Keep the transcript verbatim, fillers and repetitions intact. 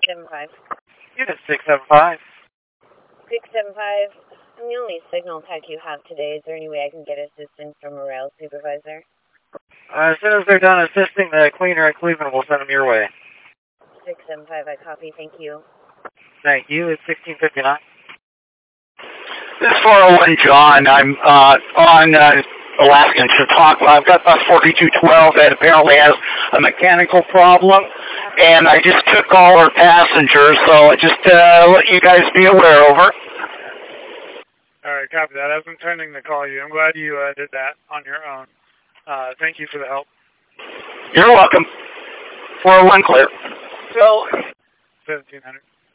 seven five. Unit six seven five. six seven five. I'm the only signal tech you have today. Is there any way I can get assistance from a rail supervisor? Uh, as soon as they're done assisting the cleaner at Cleveland, we'll send them your way. six seven five, I copy. Thank you. Thank you. It's sixteen fifty-nine. This is four oh one John. I'm uh, on uh, Alaskan Chautauqua. I've got bus forty-two twelve that apparently has a mechanical problem, and I just took all our passengers, so I just uh, let you guys be aware. Over. All right, copy that. I've been intending to call you. I'm glad you uh, did that on your own. Uh, thank you for the help. You're welcome. four oh one clear. So, seventeen hundred.